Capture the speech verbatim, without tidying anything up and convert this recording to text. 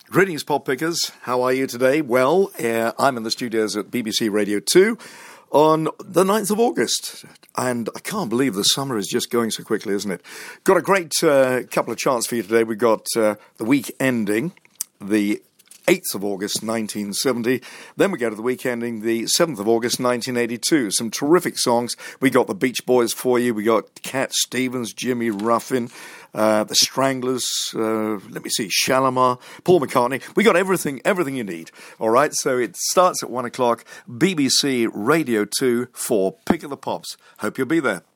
Greetings, pop pickers. How are you today? Well, uh, I'm in the studios at B B C Radio two on the ninth of August. And I can't believe the summer is just going so quickly, isn't it? Got a great uh, couple of charts for you today. We've got uh, the week ending, the eighth of August, nineteen seventy. Then we go to the week ending, the seventh of August, nineteen eighty-two. Some terrific songs. We got the Beach Boys for you. We got Cat Stevens, Jimmy Ruffin, uh, the Stranglers, uh, let me see, Shalimar, Paul McCartney. We got everything, everything you need. All right, so it starts at one o'clock, B B C Radio two for Pick of the Pops. Hope you'll be there.